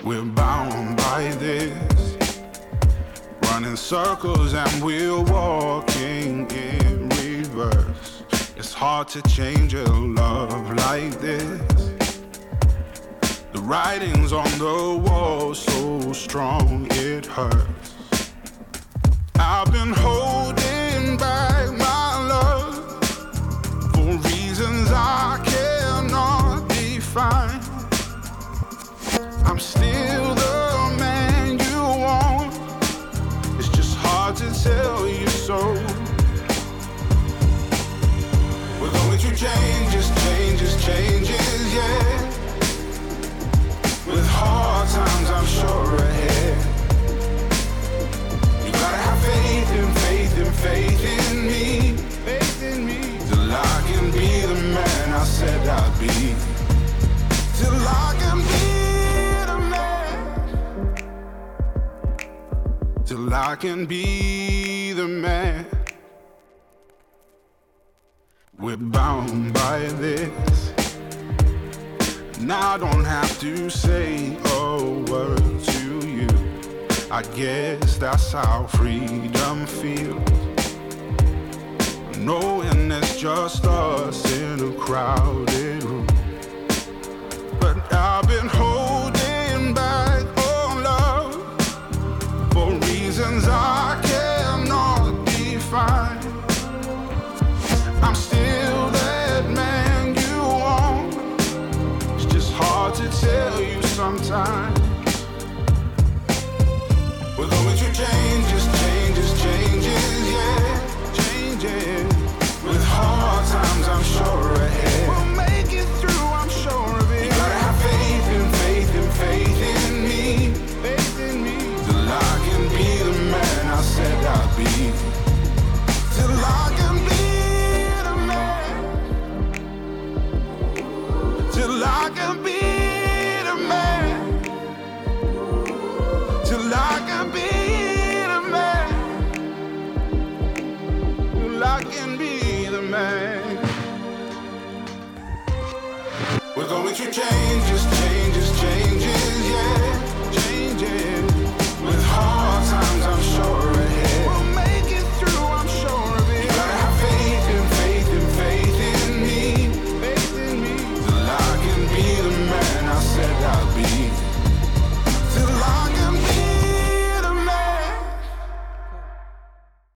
We're bound by this, running circles and we're walking in reverse. It's hard to change a love like this. The writing's on the wall so strong it hurts. I've been holding back my love for reasons I cannot define. I'm still the man you want. It's just hard to tell you so. We're going through changes, yeah. With hard times, I'm sure ahead. You gotta have faith in me. Till I can be the man I said I'd be. Till I can be. Till I can be the man. We're bound by this, and I don't have to say a word to you. I guess that's how freedom feels, knowing it's just us in a crowded room. But I've been holding back for reasons I cannot define. I'm still that man you want. It's just hard to tell you sometimes. We're going through changes, yeah. Changes. With hard times, I'm sure ahead. We'll make it through, I'm sure of it. You gotta have faith in me. Till I can be the man I said I'd be. Till I can be the man. Till I can be the man. Till I can be the man. Till I can be the man. We're going through changes,